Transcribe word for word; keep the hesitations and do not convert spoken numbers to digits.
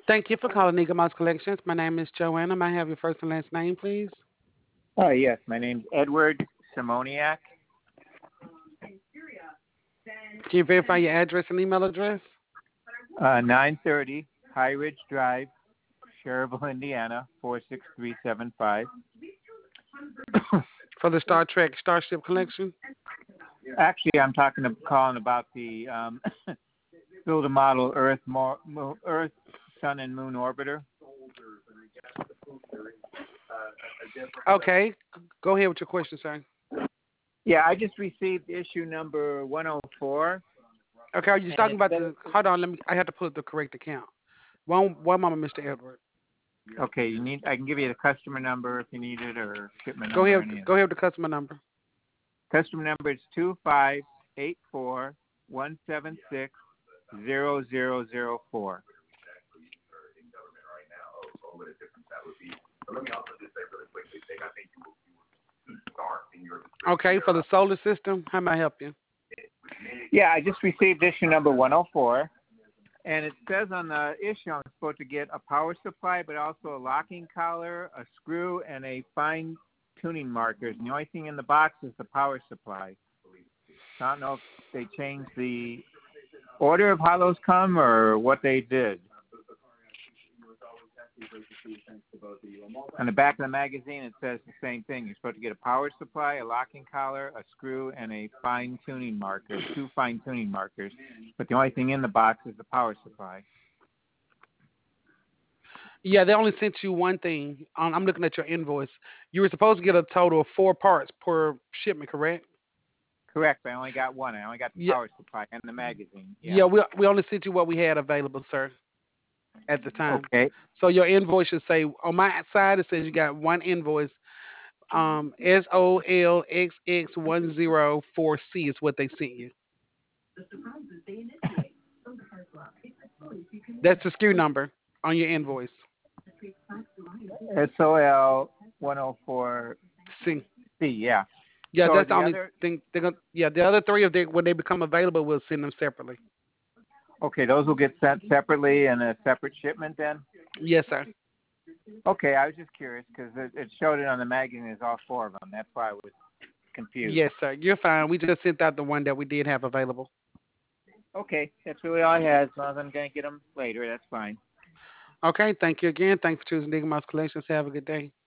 Thank you for calling Eagle Mouse Collections. My name is Joanna. May I have your first and last name, please? Oh, yes. My name's Edward Simoniak. Can you verify your address and email address? Uh, nine thirty High Ridge Drive, Cherville, Indiana, four six three seven five. For the Star Trek Starship Collection? Actually, I'm talking to calling about the um, build a model Earth, Mo- Mo- Earth, Sun, and Moon orbiter. Okay. Go ahead with your question, sir. Yeah, I just received issue number one oh four. Okay, are you And talking it about says, the? Hold on, let me. I have to pull up the correct account. One, one moment, Mister Edward. okay, you need. I can give you the customer number if you need it, or shipment Go number. ahead. Or any of Go that. ahead with the customer number. Customer number is two five eight four one seven six zero zero zero four. Okay, for the solar system, how may I help you? Yeah, I just received issue number one oh four, and it says on the issue I'm supposed to get a power supply, but also a locking collar, a screw, and a fine tuning markers. And the only thing in the box is the power supply. So I don't know if they changed the order of how those come or what they did. On the back of the magazine, it says the same thing. You're supposed to get a power supply, a locking collar, a screw, and a fine tuning marker, two fine tuning markers. But the only thing in the box is the power supply. Yeah, they only sent you one thing. Um, I'm looking at your invoice. You were supposed to get a total of four parts per shipment, correct? Correct, but I only got one. I only got the Yeah. power supply and the magazine. Yeah. Yeah, we we only sent you what we had available, sir, at the time. Okay. So your invoice should say on my side it says you got one invoice. Um, S O L X X one zero four C is what they sent you. That's the S K U number on your invoice. S O L one oh four See. C, yeah. Yeah, So that's the the only other, thing. They're gonna, yeah, the other three, if they when they become available, we'll send them separately. okay, those will get sent separately in a separate shipment then? Yes, sir. Okay, I was just curious because it, it showed it on the magazine as all four of them. That's why I was confused. Yes, sir. You're fine. We just sent out the one that we did have available. Okay, that's really all I had. As long as I'm going to get them later, that's fine. Okay. Thank you again. Thanks for choosing Digger Mouse Collections. Have a good day.